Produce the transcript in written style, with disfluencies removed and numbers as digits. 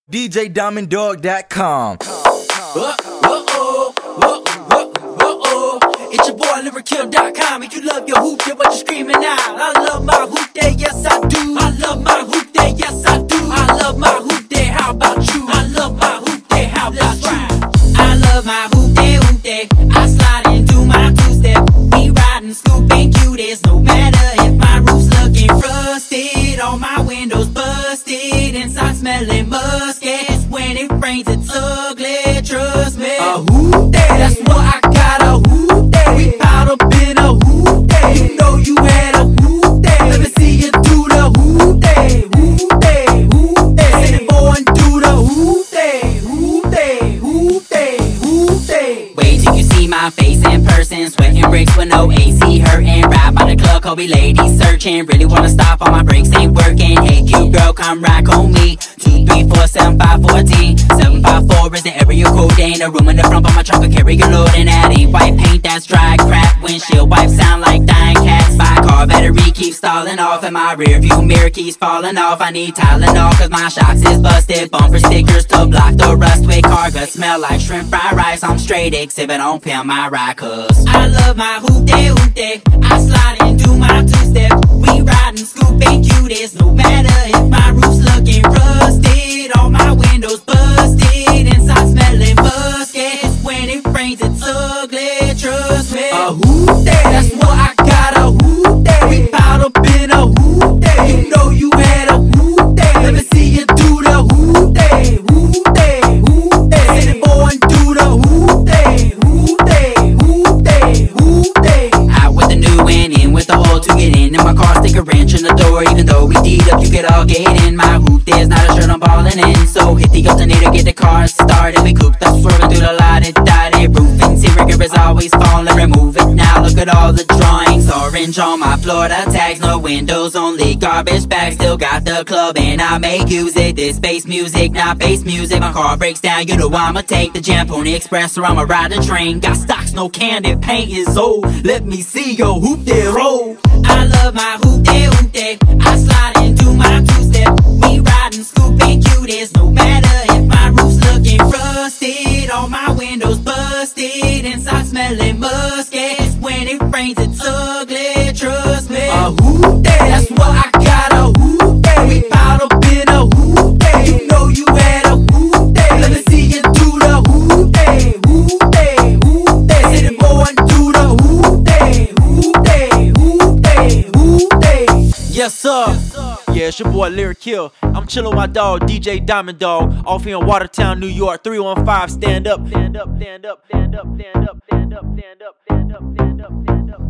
DJDiamondDog.com. It's your boy Lyrickill.com. If you love your hoop, then what you screaming out? I love my hoop day, yes I do. I love my hoop day, yes I do. I love my hoop day, how about you? I love my hoop day, how about you? I love my hoop day, hoop day. I slide and do my two-step. We riding, scooping cuties. No matter if my roof's looking rusted, all my windows busted, inside smelling muskets. When it rains, it's ugly, trust me. A hoop day, that's what I got, a hoop day. We piled up in a hoop day. You know you had a hoop day. Let me see you do the hoop day, hoop day, hoop day. Say the boy and do the hoop day, hoop day, hoop day, hoop day. Wait till you see my face in person, sweating bricks with no AC, hurting. Ride by the club, Kobe ladies searching. Really wanna stop, all my brakes ain't working. Hey, cute girl, come rock on me. 2, 3, 4, 7, 5, 14. 754 is the area code. Ain't a room in the front, but my truck will carry a load. And that ain't white paint, that's dry crap. Windshield wipes sound like dying cats. My car battery keeps stalling off, and my rear view mirror keeps falling off. I need Tylenol, cause my shocks is busted. Bumper stickers to block the rust. With cargo smell like shrimp fried rice. I'm straight exhibit on pimp my ride, cause I love my hoop day, hoop day. I slide and do my two-step. We riding, scooping cuties. No matter if my roof's looking rusted, all my windows busted, inside smelling muskets. When it rains, it's ugly, trust me. A hoop day, that's what I got, a hoop day. We piled up in a hoop day. You know you had a hoop day. Let me see you do the hoop day, hoop day, hoop day. Say the boy and do the hoop day, hoop day, hoop day, hoop day. Out with the new and in with the old to get in. In my car, stick a wrench in the door. Even though we D'd up, you could all get in. My hoop there's not a shirt I'm ballin' in. So hit the alternator, get the car started. We cooped up, swerving through the lot and dotted. Roof interior is always falling. Remove it now, look at all the drawings. Orange on my Florida tags, no windows, only garbage bags. Still got the club and I may use it. This bass music, not bass music. My car breaks down, you know I'ma take the Jam Pony Express or I'ma ride the train. Got stocks, no candy, paint is old. Let me see your hoop day roll. I love my hoop day, hoop day. I slide and do my two-step. We riding, scooping cuties. No matter if my roof's looking rusted, all my windows busted, inside smelling muskets. When it rains, it's ugly, trust me. A hoop day, that's what I got, a hoop day. We piled up in a hoop day. You know you had a hoop day. Let me see you do the hoop day, hoop day, hoop day. Say the boy and do the hoop day, hoop day, hoop day, hoop day. Yes sir. Yeah, it's your boy Lyrickill. I'm chillin' with my dog DJ Diamond Dog off here in Watertown, New York. 315, stand up, stand up, stand up, stand up, stand up, stand up, stand up, stand up, stand up, stand up.